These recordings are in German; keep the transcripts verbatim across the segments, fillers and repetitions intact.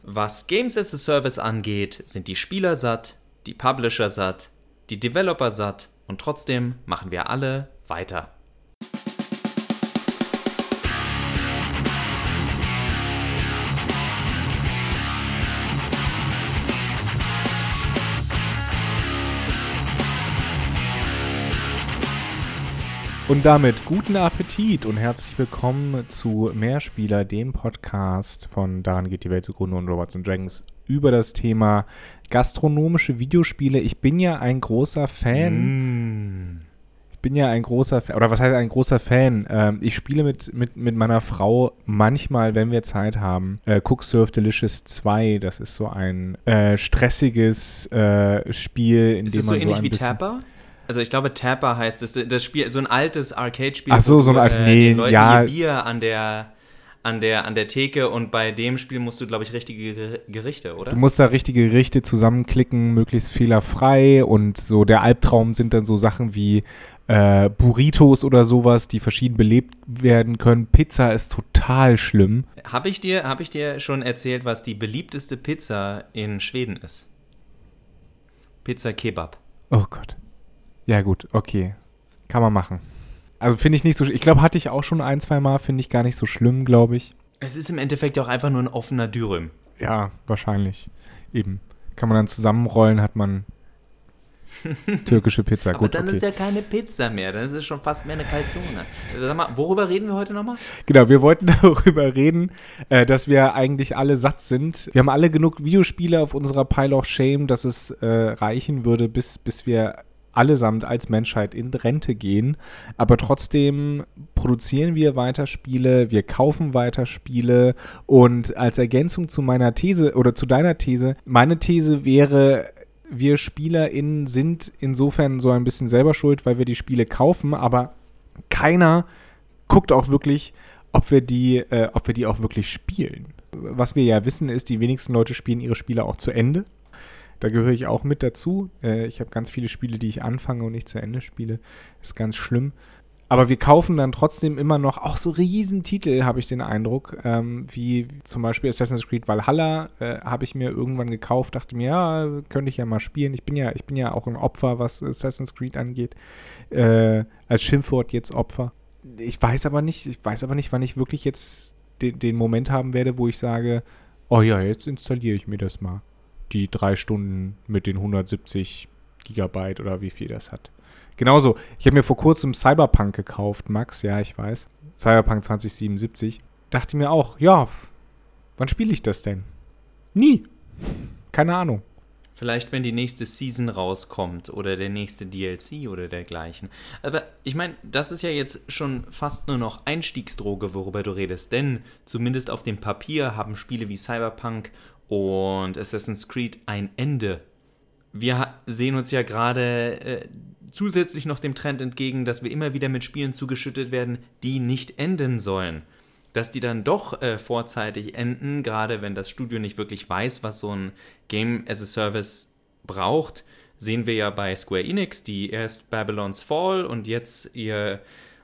Was Games as a Service angeht, sind die Spieler satt, die Publisher satt, die Developer satt und trotzdem machen wir alle weiter. Und damit guten Appetit und herzlich willkommen zu Mehrspieler, dem Podcast von Daran geht die Welt zugrunde und Robots and Dragons über das Thema gastronomische Videospiele. Ich bin ja ein großer Fan. Mm. Ich bin ja ein großer Fan, oder was heißt ein großer Fan? Ähm, ich spiele mit, mit, mit meiner Frau manchmal, wenn wir Zeit haben, äh, Cook Serve Delicious zwei. Das ist so ein äh, stressiges äh, Spiel, in ist dem es so man so ähnlich ein wie bisschen... Tapper? Also ich glaube, Tapper heißt es, das Spiel, so ein altes Arcade-Spiel. Ach so, so ein altes, äh, nee, den Leuten ja. ihr Bier an der, an, der, an der Theke und bei dem Spiel musst du, glaube ich, richtige Gerichte, oder? Du musst da richtige Gerichte zusammenklicken, möglichst fehlerfrei und so der Albtraum sind dann so Sachen wie äh, Burritos oder sowas, die verschieden belebt werden können. Pizza ist total schlimm. Habe ich dir, hab ich dir schon erzählt, was die beliebteste Pizza in Schweden ist? Pizza Kebab. Oh Gott. Ja gut, okay. Kann man machen. Also finde ich nicht so, ich glaube, hatte ich auch schon ein, zwei Mal, finde ich gar nicht so schlimm, glaube ich. Es ist im Endeffekt auch einfach nur ein offener Dürüm. Ja, wahrscheinlich. Eben. Kann man dann zusammenrollen, hat man türkische Pizza. Aber gut, dann okay. ist ja keine Pizza mehr, dann ist es schon fast mehr eine Calzone. Sag mal, worüber reden wir heute nochmal? Genau, wir wollten darüber reden, äh, dass wir eigentlich alle satt sind. Wir haben alle genug Videospiele auf unserer Pile of Shame, dass es äh, reichen würde, bis, bis wir allesamt als Menschheit in Rente gehen, aber trotzdem produzieren wir weiter Spiele, wir kaufen weiter Spiele und als Ergänzung zu meiner These oder zu deiner These, meine These wäre, wir SpielerInnen sind insofern so ein bisschen selber schuld, weil wir die Spiele kaufen, aber keiner guckt auch wirklich, ob wir die, äh, ob wir die auch wirklich spielen. Was wir ja wissen ist, die wenigsten Leute spielen ihre Spiele auch zu Ende. Da gehöre ich auch mit dazu. Äh, ich habe ganz viele Spiele, die ich anfange und nicht zu Ende spiele. Ist ganz schlimm. Aber wir kaufen dann trotzdem immer noch auch so Riesentitel, habe ich den Eindruck. Ähm, wie zum Beispiel Assassin's Creed Valhalla äh, habe ich mir irgendwann gekauft. Dachte mir, ja, könnte ich ja mal spielen. Ich bin ja, ich bin ja auch ein Opfer, was Assassin's Creed angeht. Äh, als Schimpfwort jetzt Opfer. Ich weiß aber nicht, ich weiß aber nicht, wann ich wirklich jetzt den, den Moment haben werde, wo ich sage, oh ja, jetzt installiere ich mir das mal. Die drei Stunden mit den hundertsiebzig Gigabyte oder wie viel das hat. Genauso, ich habe mir vor kurzem Cyberpunk gekauft, Max, ja, ich weiß. Cyberpunk zwanzig siebenundsiebzig. Dachte mir auch, ja, wann spiele ich das denn? Nie. Keine Ahnung. Vielleicht, wenn die nächste Season rauskommt oder der nächste D L C oder dergleichen. Aber ich meine, das ist ja jetzt schon fast nur noch Einstiegsdroge, worüber du redest. Denn zumindest auf dem Papier haben Spiele wie Cyberpunk und Assassin's Creed ein Ende. Wir sehen uns ja gerade äh, zusätzlich noch dem Trend entgegen, dass wir immer wieder mit Spielen zugeschüttet werden, die nicht enden sollen. Dass die dann doch äh, vorzeitig enden, gerade wenn das Studio nicht wirklich weiß, was so ein Game as a Service braucht, sehen wir ja bei Square Enix, die erst Babylon's Fall und jetzt ihr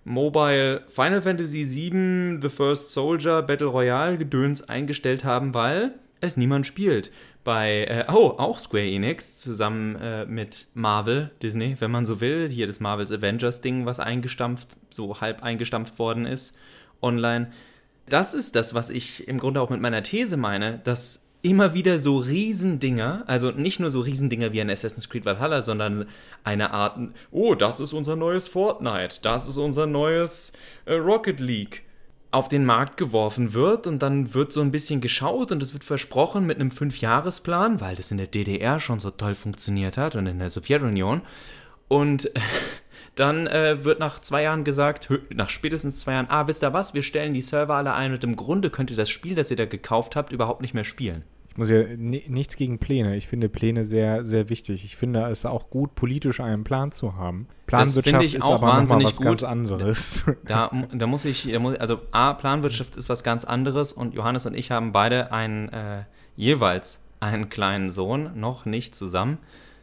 Mobile Final Fantasy sieben The First Soldier Battle Royale Gedöns eingestellt haben, weil es niemand spielt. Bei, äh, oh, auch Square Enix, zusammen äh, mit Marvel, Disney, wenn man so will, hier das Marvel's Avengers-Ding, was eingestampft, so halb eingestampft worden ist, online. Das ist das, was ich im Grunde auch mit meiner These meine, dass immer wieder so Riesendinger, also nicht nur so Riesendinger wie ein Assassin's Creed Valhalla, sondern eine Art, oh, das ist unser neues Fortnite, das ist unser neues äh, Rocket League, auf den Markt geworfen wird und dann wird so ein bisschen geschaut und es wird versprochen mit einem Fünfjahresplan, weil das in der D D R schon so toll funktioniert hat und in der Sowjetunion. Und dann äh, wird nach zwei Jahren gesagt, nach spätestens zwei Jahren, ah, wisst ihr was, wir stellen die Server alle ein und im Grunde könnt ihr das Spiel, das ihr da gekauft habt, überhaupt nicht mehr spielen. Ich muss ja n- nichts gegen Pläne. Ich finde Pläne sehr, sehr wichtig. Ich finde es auch gut, politisch einen Plan zu haben. Planwirtschaft ich ist auch aber nochmal wahnsinnig was gut. ganz anderes. Da, da muss ich, da muss, also A, Planwirtschaft ist was ganz anderes und Johannes und ich haben beide einen, äh, jeweils einen kleinen Sohn, noch nicht zusammen.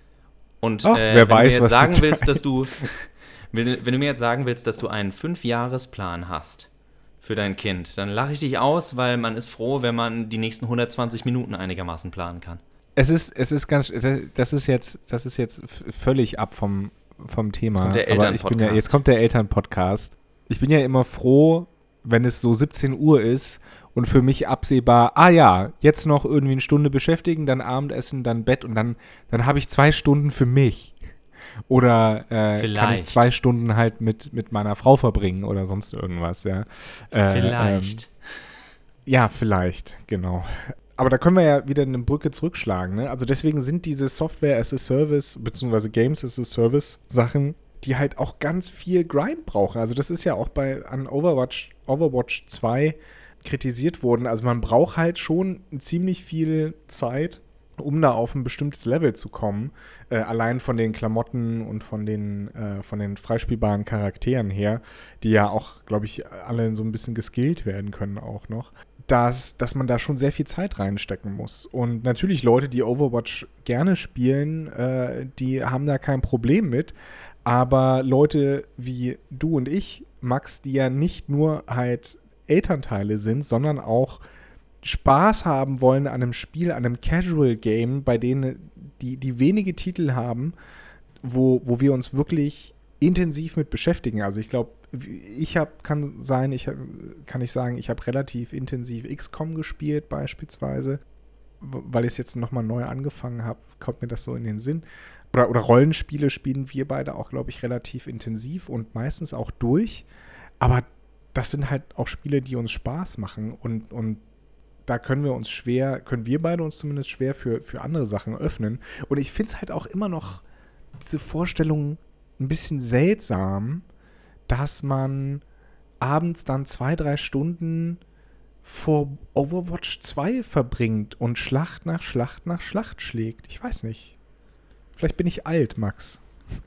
Und Ach, äh, wer wenn weiß, du mir jetzt was die sagen Zeit- willst, dass du, wenn du mir jetzt sagen willst, dass du einen Fünfjahresplan hast für dein Kind. Dann lache ich dich aus, weil man ist froh, wenn man die nächsten hundertzwanzig Minuten einigermaßen planen kann. Es ist, es ist ganz, das ist jetzt, das ist jetzt völlig ab vom, vom Thema. Jetzt kommt der Elternpodcast. Ja, jetzt kommt der Elternpodcast. Ich bin ja immer froh, wenn es so siebzehn Uhr ist und für mich absehbar, ah ja, jetzt noch irgendwie eine Stunde beschäftigen, dann Abendessen, dann Bett und dann, dann habe ich zwei Stunden für mich. Oder äh, kann ich zwei Stunden halt mit, mit meiner Frau verbringen oder sonst irgendwas, ja. Äh, vielleicht. Ähm, ja, vielleicht, genau. Aber da können wir ja wieder eine Brücke zurückschlagen, ne? Also deswegen sind diese Software as a Service beziehungsweise Games as a Service Sachen, die halt auch ganz viel Grind brauchen. Also das ist ja auch bei an Overwatch, Overwatch zwei kritisiert worden. Also man braucht halt schon ziemlich viel Zeit, um da auf ein bestimmtes Level zu kommen. Äh, allein von den Klamotten und von den, äh, von den freispielbaren Charakteren her, die ja auch, glaube ich, alle so ein bisschen geskillt werden können auch noch. Dass, dass man da schon sehr viel Zeit reinstecken muss. Und natürlich Leute, die Overwatch gerne spielen, äh, die haben da kein Problem mit. Aber Leute wie du und ich, Max, die ja nicht nur halt Elternteile sind, sondern auch Spaß haben wollen an einem Spiel, an einem Casual-Game, bei denen die, die wenige Titel haben, wo, wo wir uns wirklich intensiv mit beschäftigen. Also ich glaube, ich habe, kann sein, ich hab, kann ich sagen, ich habe relativ intensiv X COM gespielt beispielsweise, weil ich es jetzt nochmal neu angefangen habe, kommt mir das so in den Sinn. Oder, oder Rollenspiele spielen wir beide auch, glaube ich, relativ intensiv und meistens auch durch. Aber das sind halt auch Spiele, die uns Spaß machen und, und da können wir uns schwer, können wir beide uns zumindest schwer für, für andere Sachen öffnen. Und ich finde es halt auch immer noch diese Vorstellung ein bisschen seltsam, dass man abends dann zwei, drei Stunden vor Overwatch zwei verbringt und Schlacht nach Schlacht nach Schlacht schlägt. Ich weiß nicht. Vielleicht bin ich alt, Max.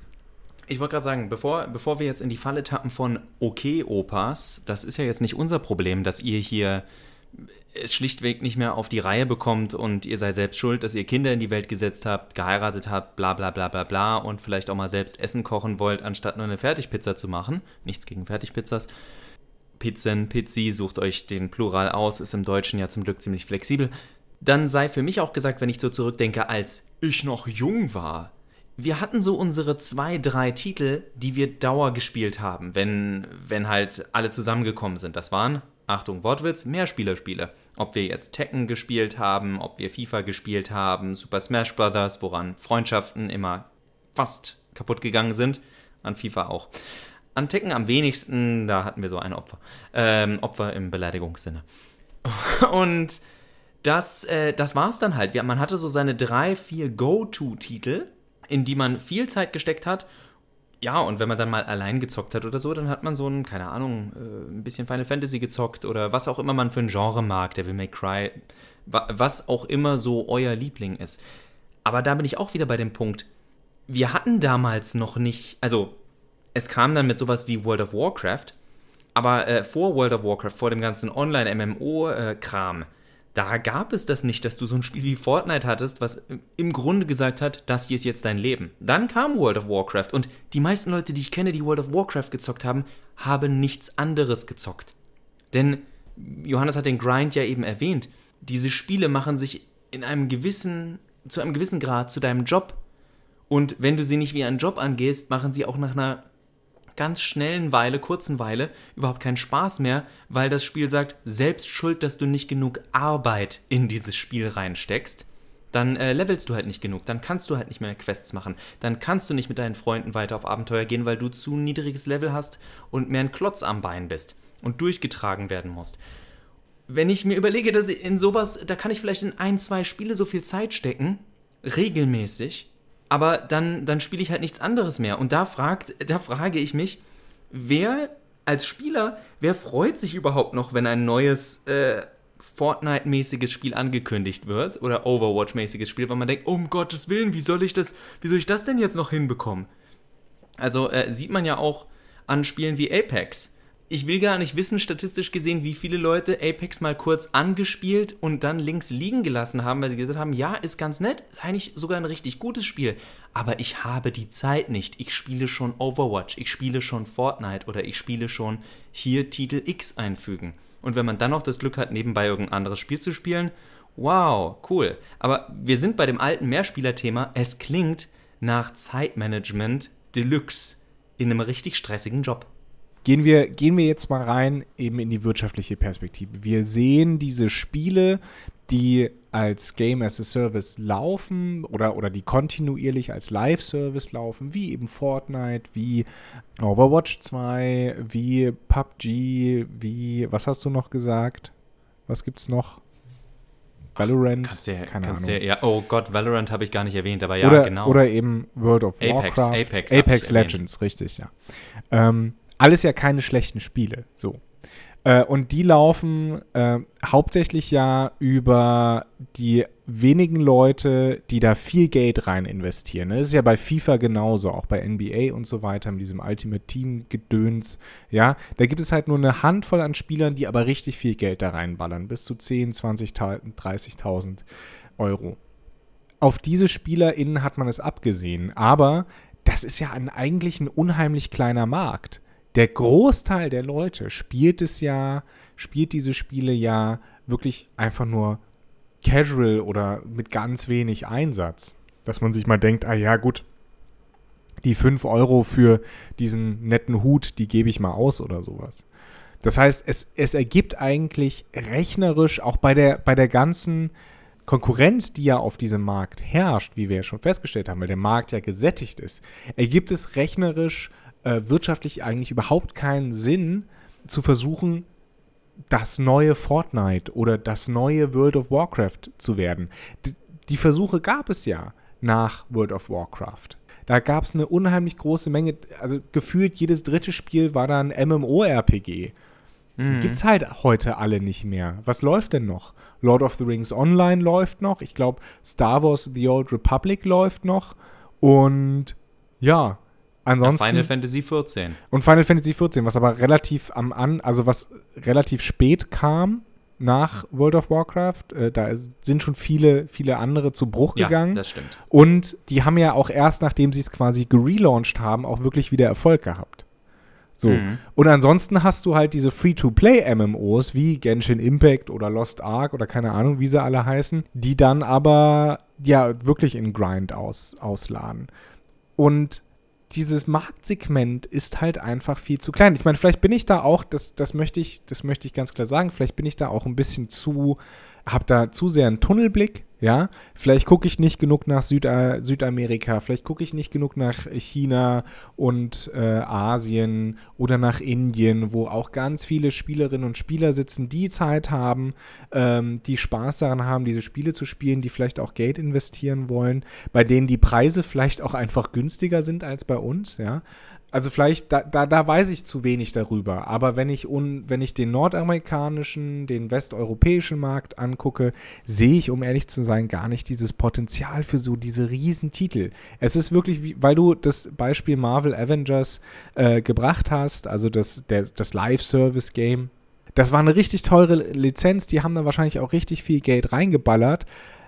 Ich wollte gerade sagen, bevor, bevor wir jetzt in die Falle tappen von Okay-Opas, das ist ja jetzt nicht unser Problem, dass ihr hier es schlichtweg nicht mehr auf die Reihe bekommt und ihr seid selbst schuld, dass ihr Kinder in die Welt gesetzt habt, geheiratet habt, bla bla bla bla bla und vielleicht auch mal selbst Essen kochen wollt, anstatt nur eine Fertigpizza zu machen. Nichts gegen Fertigpizzas. Pizzen, Pizzi, sucht euch den Plural aus, ist im Deutschen ja zum Glück ziemlich flexibel. Dann sei für mich auch gesagt, wenn ich so zurückdenke, als ich noch jung war. Wir hatten so unsere zwei, drei Titel, die wir Dauer gespielt haben, wenn, wenn halt alle zusammengekommen sind. Das waren, Achtung, Wortwitz, Mehrspielerspiele. Ob wir jetzt Tekken gespielt haben, ob wir FIFA gespielt haben, Super Smash Bros., woran Freundschaften immer fast kaputt gegangen sind, an FIFA auch. An Tekken am wenigsten, da hatten wir so ein Opfer. Ähm, Opfer im Beleidigungssinne. Und das, äh, das war's dann halt. Man hatte so seine drei, vier Go-To-Titel, in die man viel Zeit gesteckt hat. Ja, und wenn man dann mal allein gezockt hat oder so, dann hat man so ein, keine Ahnung, äh, ein bisschen Final Fantasy gezockt oder was auch immer man für ein Genre mag, Devil May Cry, wa- was auch immer so euer Liebling ist. Aber da bin ich auch wieder bei dem Punkt, wir hatten damals noch nicht, also es kam dann mit sowas wie World of Warcraft, aber äh, vor World of Warcraft, vor dem ganzen Online-M M O-Kram, da gab es das nicht, dass du so ein Spiel wie Fortnite hattest, was im Grunde gesagt hat, das hier ist jetzt dein Leben. Dann kam World of Warcraft und die meisten Leute, die ich kenne, die World of Warcraft gezockt haben, haben nichts anderes gezockt. Denn Johannes hat den Grind ja eben erwähnt. Diese Spiele machen sich in einem gewissen, zu einem gewissen Grad zu deinem Job. Und wenn du sie nicht wie einen Job angehst, machen sie auch nach einer ganz schnellen Weile, kurzen Weile, überhaupt keinen Spaß mehr, weil das Spiel sagt, selbst schuld, dass du nicht genug Arbeit in dieses Spiel reinsteckst, dann äh, levelst du halt nicht genug, dann kannst du halt nicht mehr Quests machen, dann kannst du nicht mit deinen Freunden weiter auf Abenteuer gehen, weil du zu niedriges Level hast und mehr ein Klotz am Bein bist und durchgetragen werden musst. Wenn ich mir überlege, dass in sowas, da kann ich vielleicht in ein, zwei Spiele so viel Zeit stecken, regelmäßig, aber dann, dann spiele ich halt nichts anderes mehr. Und da, fragt, da frage ich mich, wer als Spieler, wer freut sich überhaupt noch, wenn ein neues äh, Fortnite-mäßiges Spiel angekündigt wird oder Overwatch-mäßiges Spiel, weil man denkt, um Gottes Willen, wie soll ich das, wie soll ich das denn jetzt noch hinbekommen? Also äh, sieht man ja auch an Spielen wie Apex. ich will gar nicht wissen, statistisch gesehen, wie viele Leute Apex mal kurz angespielt und dann links liegen gelassen haben, weil sie gesagt haben, ja, ist ganz nett, ist eigentlich sogar ein richtig gutes Spiel, aber ich habe die Zeit nicht. Ich spiele schon Overwatch, ich spiele schon Fortnite oder ich spiele schon hier Titel X einfügen. Und wenn man dann noch das Glück hat, nebenbei irgendein anderes Spiel zu spielen, wow, cool. Aber wir sind bei dem alten Mehrspieler-Thema, es klingt nach Zeitmanagement Deluxe in einem richtig stressigen Job. Gehen wir, gehen wir jetzt mal rein eben in die wirtschaftliche Perspektive. Wir sehen diese Spiele, die als Game as a Service laufen oder, oder die kontinuierlich als Live-Service laufen, wie eben Fortnite, wie Overwatch zwei, wie P U B G, wie, was hast du noch gesagt? Was gibt's noch? Valorant? Kannst ja, keine kannst Ahnung. Ja, ja, oh Gott, Valorant habe ich gar nicht erwähnt, aber ja, oder, genau. Oder eben World of Apex, Warcraft. Apex, Apex Legends, richtig, ja. Ähm, alles ja keine schlechten Spiele, so. Äh, und die laufen äh, hauptsächlich ja über die wenigen Leute, die da viel Geld rein investieren. Ne? Das ist ja bei FIFA genauso, auch bei N B A und so weiter, mit diesem Ultimate Team-Gedöns. Ja, da gibt es halt nur eine Handvoll an Spielern, die aber richtig viel Geld da reinballern, bis zu zehn, zwanzigtausend, dreißigtausend Euro. Auf diese SpielerInnen hat man es abgesehen, aber das ist ja ein, eigentlich ein unheimlich kleiner Markt. Der Großteil der Leute spielt es ja, spielt diese Spiele ja wirklich einfach nur casual oder mit ganz wenig Einsatz. Dass man sich mal denkt, ah ja gut, die fünf Euro für diesen netten Hut, die gebe ich mal aus oder sowas. Das heißt, es, es ergibt eigentlich rechnerisch, auch bei der, bei der ganzen Konkurrenz, die ja auf diesem Markt herrscht, wie wir ja schon festgestellt haben, weil der Markt ja gesättigt ist, ergibt es rechnerisch wirtschaftlich eigentlich überhaupt keinen Sinn, zu versuchen, das neue Fortnite oder das neue World of Warcraft zu werden. Die, die Versuche gab es ja nach World of Warcraft. Da gab es eine unheimlich große Menge, also gefühlt jedes dritte Spiel war dann MMORPG. Mhm. Gibt's halt heute alle nicht mehr. Was läuft denn noch? Lord of the Rings Online läuft noch. Ich glaube, Star Wars The Old Republic läuft noch. Und ja, ansonsten, Final Fantasy vierzehn. Und Final Fantasy vierzehn, was aber relativ am an, also was relativ spät kam nach World of Warcraft. Äh, da ist, sind schon viele, viele andere zu Bruch gegangen. Ja, das stimmt. Und die haben ja auch erst, nachdem sie es quasi gelauncht haben, auch wirklich wieder Erfolg gehabt. So. Mhm. Und ansonsten hast du halt diese Free-to-Play-M M Os wie Genshin Impact oder Lost Ark oder keine Ahnung, wie sie alle heißen, die dann aber ja wirklich in Grind aus, ausladen. Und dieses Marktsegment ist halt einfach viel zu klein. Ich meine, vielleicht bin ich da auch, das, das möchte ich, das möchte ich ganz klar sagen, vielleicht bin ich da auch ein bisschen zu, habe da zu sehr einen Tunnelblick, ja. Vielleicht gucke ich nicht genug nach Süda- Südamerika, vielleicht gucke ich nicht genug nach China und äh, Asien oder nach Indien, wo auch ganz viele Spielerinnen und Spieler sitzen, die Zeit haben, ähm, die Spaß daran haben, diese Spiele zu spielen, die vielleicht auch Geld investieren wollen, bei denen die Preise vielleicht auch einfach günstiger sind als bei uns, ja. Also vielleicht, da, da, da weiß ich zu wenig darüber, aber wenn ich, un, wenn ich den nordamerikanischen, den westeuropäischen Markt angucke, sehe ich, um ehrlich zu sein, gar nicht dieses Potenzial für so diese Riesentitel. Es ist wirklich, wie, weil du das Beispiel Marvel Avengers äh, gebracht hast, also das, der, das Live-Service-Game, das war eine richtig teure Lizenz, die haben da wahrscheinlich auch richtig viel Geld reingeballert,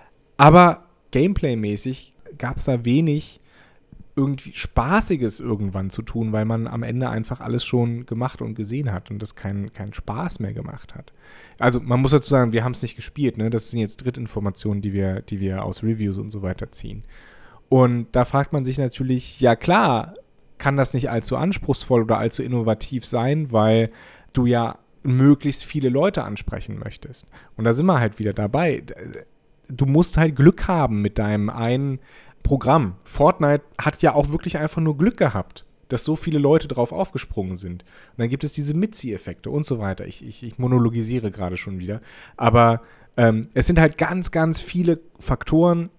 aber Gameplay-mäßig gab es da wenig irgendwie Spaßiges irgendwann zu tun, weil man am Ende einfach alles schon gemacht und gesehen hat und das keinen keinen Spaß mehr gemacht hat. Also man muss dazu sagen, wir haben es nicht gespielt, ne? Das sind jetzt Drittinformationen, die wir, die wir aus Reviews und so weiter ziehen. Und da fragt man sich natürlich, ja klar, kann das nicht allzu anspruchsvoll oder allzu innovativ sein, weil du ja möglichst viele Leute ansprechen möchtest. Und da sind wir halt wieder dabei. Du musst halt Glück haben mit deinem einen Programm. Fortnite hat ja auch wirklich einfach nur Glück gehabt, dass so viele Leute drauf aufgesprungen sind. Und dann gibt es diese Mitzieheffekte und so weiter. Ich, ich, ich monologisiere gerade schon wieder. Aber ähm, es sind halt ganz, ganz viele Faktoren,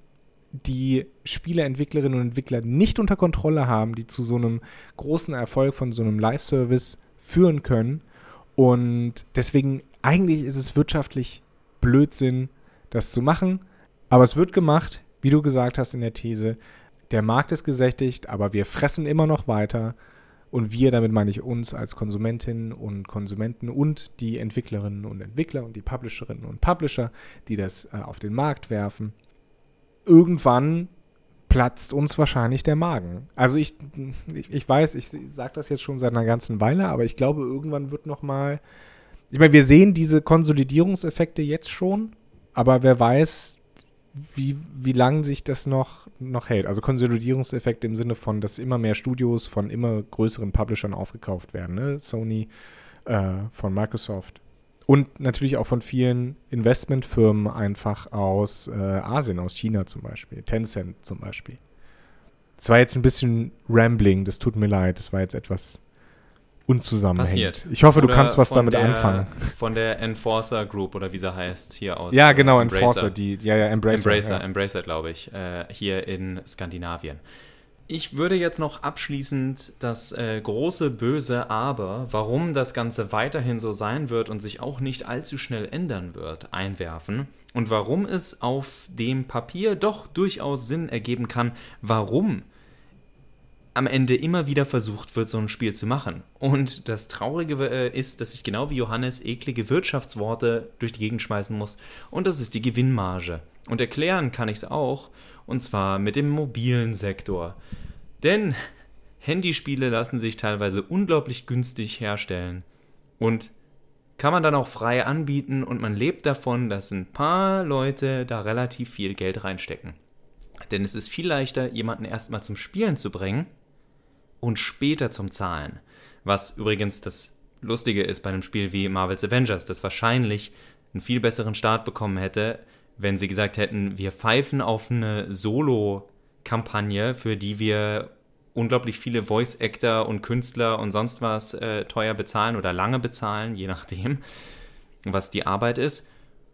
die Spieleentwicklerinnen und Entwickler nicht unter Kontrolle haben, die zu so einem großen Erfolg von so einem Live-Service führen können. Und deswegen, eigentlich ist es wirtschaftlich Blödsinn, das zu machen. Aber es wird gemacht, wie du gesagt hast in der These, der Markt ist gesättigt, aber wir fressen immer noch weiter Und wir, damit meine ich uns als Konsumentinnen und Konsumenten und die Entwicklerinnen und Entwickler und die Publisherinnen und Publisher, die das äh, auf den Markt werfen. Irgendwann platzt uns wahrscheinlich der Magen. Also ich, ich, ich weiß, ich sage das jetzt schon seit einer ganzen Weile, aber ich glaube, irgendwann wird noch mal, ich meine, wir sehen diese Konsolidierungseffekte jetzt schon, aber wer weiß, wie, wie lange sich das noch, noch hält. Also Konsolidierungseffekte im Sinne von, dass immer mehr Studios von immer größeren Publishern aufgekauft werden. Ne? Sony äh, von Microsoft. Und natürlich auch von vielen Investmentfirmen einfach aus äh, Asien, aus China zum Beispiel. Tencent zum Beispiel. Das war jetzt ein bisschen rambling, das tut mir leid. Das war jetzt etwas unzusammenhängend. Passiert. Ich hoffe, oder du kannst was damit der, anfangen. Von der Enforcer Group oder wie sie heißt, hier aus Ja, genau, äh, Enforcer, die, ja, ja, Embracer. Embracer, ja. Embracer, glaube ich, äh, hier in Skandinavien. Ich würde jetzt noch abschließend das äh, große böse Aber, warum das Ganze weiterhin so sein wird und sich auch nicht allzu schnell ändern wird, einwerfen und warum es auf dem Papier doch durchaus Sinn ergeben kann, warum am Ende immer wieder versucht wird, so ein Spiel zu machen. Und das Traurige äh, ist, dass ich genau wie Johannes eklige Wirtschaftsworte durch die Gegend schmeißen muss. Und das ist die Gewinnmarge. Und erklären kann ich es auch, und zwar mit dem mobilen Sektor. Denn Handyspiele lassen sich teilweise unglaublich günstig herstellen. Und kann man dann auch frei anbieten und man lebt davon, dass ein paar Leute da relativ viel Geld reinstecken. Denn es ist viel leichter, jemanden erstmal zum Spielen zu bringen und später zum Zahlen. Was übrigens das Lustige ist bei einem Spiel wie Marvel's Avengers, das wahrscheinlich einen viel besseren Start bekommen hätte, wenn sie gesagt hätten, wir pfeifen auf eine Solo-Kampagne, für die wir unglaublich viele Voice-Actor und Künstler und sonst was äh, teuer bezahlen oder lange bezahlen, je nachdem, was die Arbeit ist.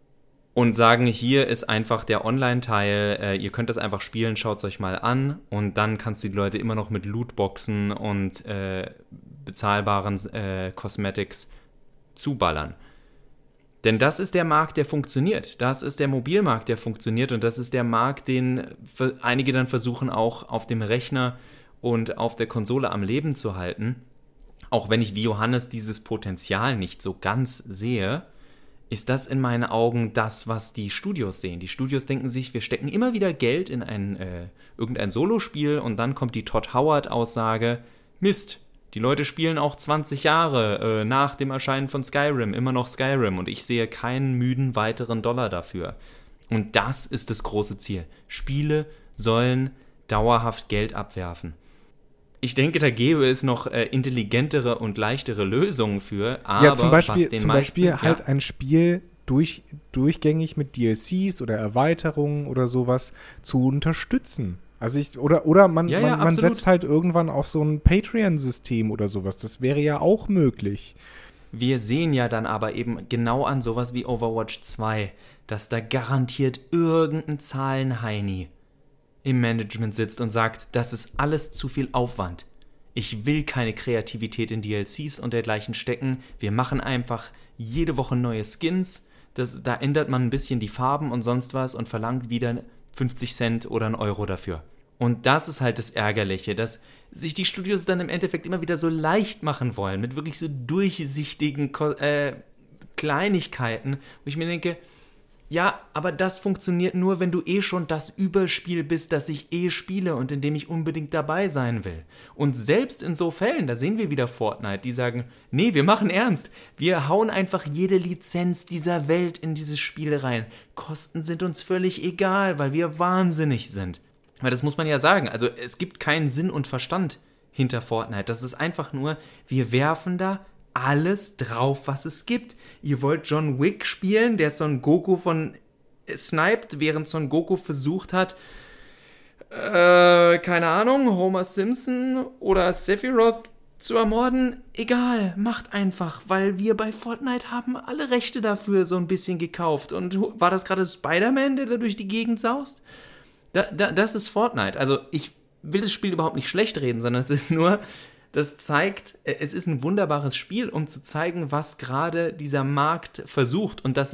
Und sagen, hier ist einfach der Online-Teil, äh, ihr könnt das einfach spielen, schaut es euch mal an und dann kannst du die Leute immer noch mit Lootboxen und äh, bezahlbaren äh, Cosmetics zuballern. Denn das ist der Markt, der funktioniert. Das ist der Mobilmarkt, der funktioniert und das ist der Markt, den einige dann versuchen auch auf dem Rechner und auf der Konsole am Leben zu halten. Auch wenn ich wie Johannes dieses Potenzial nicht so ganz sehe, ist das in meinen Augen das, was die Studios sehen. Die Studios denken sich, wir stecken immer wieder Geld in ein äh, irgendein Solospiel und dann kommt die Todd Howard-Aussage, Mist, die Leute spielen auch zwanzig Jahre äh, nach dem Erscheinen von Skyrim immer noch Skyrim und ich sehe keinen müden weiteren Dollar dafür. Und das ist das große Ziel. Spiele sollen dauerhaft Geld abwerfen. Ich denke, da gäbe es noch äh, intelligentere und leichtere Lösungen für, aber ja, zum Beispiel, was den zum meisten, Beispiel halt ja. ein Spiel durch, durchgängig mit D L Cs oder Erweiterungen oder sowas zu unterstützen. Also ich, oder, oder man, Ja, ja, man, man absolut. setzt halt irgendwann auf so ein Patreon-System oder sowas. Das wäre ja auch möglich. Wir sehen ja dann aber eben genau an sowas wie Overwatch zwei, dass da garantiert irgendein Zahlenheini im Management sitzt und sagt, das ist alles zu viel Aufwand. Ich will keine Kreativität in D L Cs und dergleichen stecken. Wir machen einfach jede Woche neue Skins. Das, da ändert man ein bisschen die Farben und sonst was und verlangt wieder fünfzig Cent oder einen Euro dafür. Und das ist halt das Ärgerliche, dass sich die Studios dann im Endeffekt immer wieder so leicht machen wollen, mit wirklich so durchsichtigen äh, Kleinigkeiten, wo ich mir denke, ja, aber das funktioniert nur, wenn du eh schon das Überspiel bist, das ich eh spiele und in dem ich unbedingt dabei sein will. Und selbst in so Fällen, da sehen wir wieder Fortnite, die sagen, nee, wir machen ernst. Wir hauen einfach jede Lizenz dieser Welt in dieses Spiel rein. Kosten sind uns völlig egal, weil wir wahnsinnig sind. Weil das muss man ja sagen, also es gibt keinen Sinn und Verstand hinter Fortnite. Das ist einfach nur, wir werfen da alles drauf, was es gibt. Ihr wollt John Wick spielen, der Son Goku von sniped, während Son Goku versucht hat, äh, keine Ahnung, Homer Simpson oder Sephiroth zu ermorden. Egal, macht einfach, weil wir bei Fortnite haben alle Rechte dafür so ein bisschen gekauft. Und war das gerade Spider-Man, der da durch die Gegend saust? Da, da, das ist Fortnite. Also ich will das Spiel überhaupt nicht schlecht reden, sondern es ist nur... Das zeigt, es ist ein wunderbares Spiel, um zu zeigen, was gerade dieser Markt versucht und dass es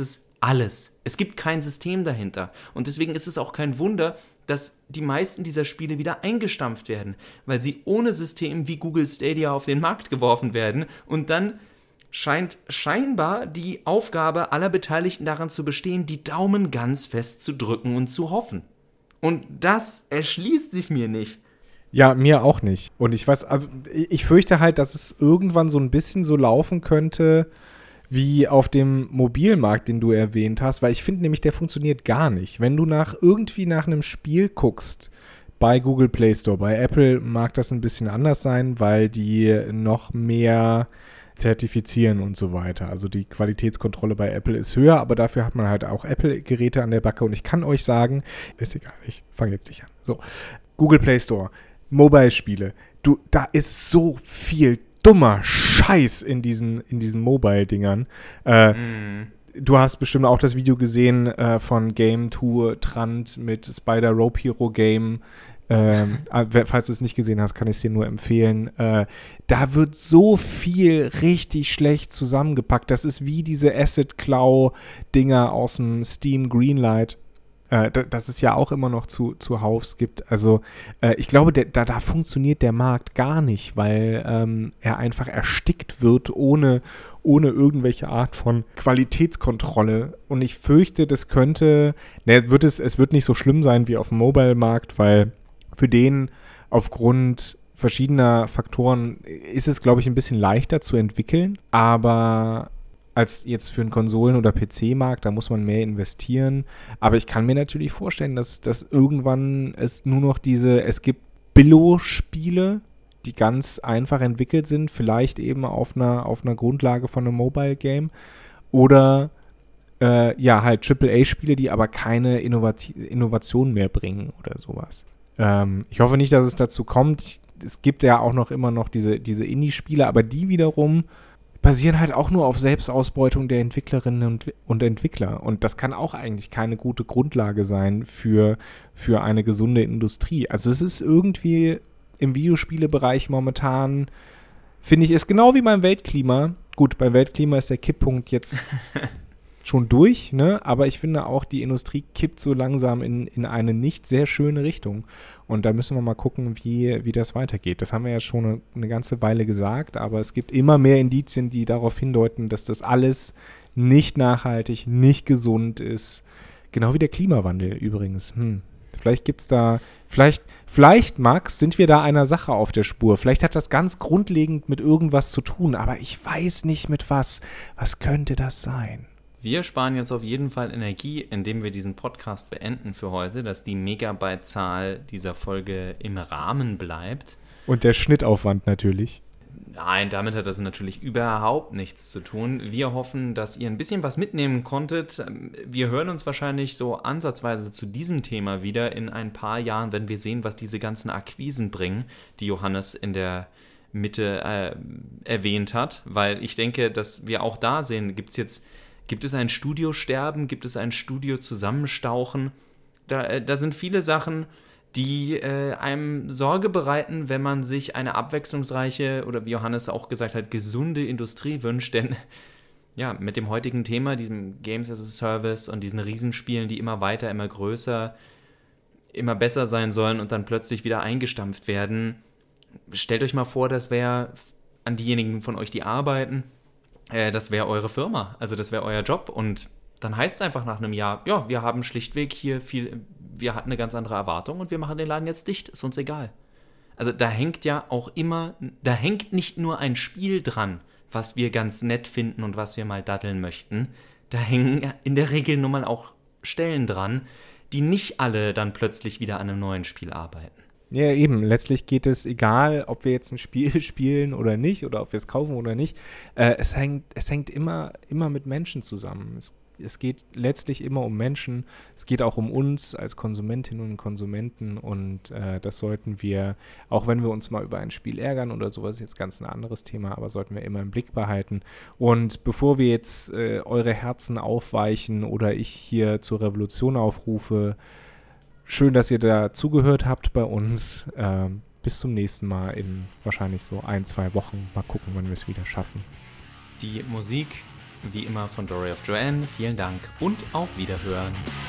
alles. Es gibt kein System dahinter. Und deswegen ist es auch kein Wunder, dass die meisten dieser Spiele wieder eingestampft werden, weil sie ohne System wie Google Stadia auf den Markt geworfen werden und dann scheint scheinbar die Aufgabe aller Beteiligten daran zu bestehen, die Daumen ganz fest zu drücken und zu hoffen. Und das erschließt sich mir nicht. Ja, mir auch nicht. Und ich weiß, ich fürchte halt, dass es irgendwann so ein bisschen so laufen könnte, wie auf dem Mobilmarkt, den du erwähnt hast, weil ich finde nämlich, der funktioniert gar nicht. Wenn du nach irgendwie nach einem Spiel guckst, bei Google Play Store, bei Apple mag das ein bisschen anders sein, weil die noch mehr zertifizieren und so weiter. Also die Qualitätskontrolle bei Apple ist höher, aber dafür hat man halt auch Apple-Geräte an der Backe und ich kann euch sagen, ist egal, ich fange jetzt nicht an. So, Google Play Store, Mobile-Spiele, du, da ist so viel dummer Scheiß in diesen, in diesen Mobile-Dingern. Äh, mm. Du hast bestimmt auch das Video gesehen äh, von Game Tour Trant mit Spider Rope Hero Game. Ähm, falls du es nicht gesehen hast, kann ich es dir nur empfehlen. Äh, da wird so viel richtig schlecht zusammengepackt. Das ist wie diese Asset-Claw-Dinger aus dem Steam Greenlight. Äh, da, das es ja auch immer noch zu, zuhauf gibt. Also äh, ich glaube, der, da, da funktioniert der Markt gar nicht, weil ähm, er einfach erstickt wird ohne, ohne irgendwelche Art von Qualitätskontrolle. Und ich fürchte, das könnte, ne, wird es, es wird nicht so schlimm sein wie auf dem Mobile-Markt, weil für den aufgrund verschiedener Faktoren ist es, glaube ich, ein bisschen leichter zu entwickeln, aber als jetzt für einen Konsolen- oder P C-Markt, da muss man mehr investieren. Aber ich kann mir natürlich vorstellen, dass, dass irgendwann es nur noch diese, es gibt Billo-Spiele, die ganz einfach entwickelt sind, vielleicht eben auf einer, auf einer Grundlage von einem Mobile-Game oder äh, ja, halt Triple A Spiele, die aber keine Innovat- Innovation mehr bringen oder sowas. Ähm, ich hoffe nicht, dass es dazu kommt. Ich, es gibt ja auch noch immer noch diese, diese Indie-Spiele, aber die wiederum basieren halt auch nur auf Selbstausbeutung der Entwicklerinnen und, und Entwickler. Und das kann auch eigentlich keine gute Grundlage sein für, für eine gesunde Industrie. Also es ist irgendwie im Videospielebereich momentan, finde ich, ist genau wie beim Weltklima. Gut, beim Weltklima ist der Kipppunkt jetzt schon durch, ne? Aber ich finde auch, die Industrie kippt so langsam in, in eine nicht sehr schöne Richtung. Und da müssen wir mal gucken, wie, wie das weitergeht. Das haben wir ja schon eine, eine ganze Weile gesagt, aber es gibt immer mehr Indizien, die darauf hindeuten, dass das alles nicht nachhaltig, nicht gesund ist. Genau wie der Klimawandel übrigens. Hm. Vielleicht gibt's da, vielleicht, vielleicht, Max, sind wir da einer Sache auf der Spur. Vielleicht hat das ganz grundlegend mit irgendwas zu tun, aber ich weiß nicht mit was. Was könnte das sein? Wir sparen jetzt auf jeden Fall Energie, indem wir diesen Podcast beenden für heute, dass die Megabyte-Zahl dieser Folge im Rahmen bleibt. Und der Schnittaufwand natürlich. Nein, damit hat das natürlich überhaupt nichts zu tun. Wir hoffen, dass ihr ein bisschen was mitnehmen konntet. Wir hören uns wahrscheinlich so ansatzweise zu diesem Thema wieder in ein paar Jahren, wenn wir sehen, was diese ganzen Akquisen bringen, die Johannes in der Mitte äh, erwähnt hat. Weil ich denke, dass wir auch da sehen, gibt's jetzt, gibt es ein Studiosterben, gibt es ein Studio-Zusammenstauchen? Da, äh, da sind viele Sachen, die äh, einem Sorge bereiten, wenn man sich eine abwechslungsreiche oder wie Johannes auch gesagt hat, gesunde Industrie wünscht. Denn ja, mit dem heutigen Thema, diesem Games as a Service und diesen Riesenspielen, die immer weiter, immer größer, immer besser sein sollen und dann plötzlich wieder eingestampft werden, stellt euch mal vor, das wäre an diejenigen von euch, die arbeiten, äh, das wäre eure Firma, also das wäre euer Job und dann heißt es einfach nach einem Jahr, ja, wir haben schlichtweg hier viel, wir hatten eine ganz andere Erwartung und wir machen den Laden jetzt dicht, ist uns egal. Also da hängt ja auch immer, da hängt nicht nur ein Spiel dran, was wir ganz nett finden und was wir mal daddeln möchten, da hängen in der Regel nun mal auch Stellen dran, die nicht alle dann plötzlich wieder an einem neuen Spiel arbeiten. Ja, eben. Letztlich geht es, egal, ob wir jetzt ein Spiel spielen oder nicht, oder ob wir es kaufen oder nicht, äh, es hängt, es hängt immer, immer mit Menschen zusammen. Es, es geht letztlich immer um Menschen. Es geht auch um uns als Konsumentinnen und Konsumenten und äh, das sollten wir, auch wenn wir uns mal über ein Spiel ärgern oder sowas, ist jetzt ganz ein anderes Thema, aber sollten wir immer im Blick behalten. Und bevor wir jetzt äh, eure Herzen aufweichen oder ich hier zur Revolution aufrufe, schön, dass ihr da zugehört habt bei uns. Ähm, bis zum nächsten Mal in wahrscheinlich so ein, zwei Wochen. Mal gucken, wann wir es wieder schaffen. Die Musik wie immer von Dory of Joanne. Vielen Dank und auf Wiederhören.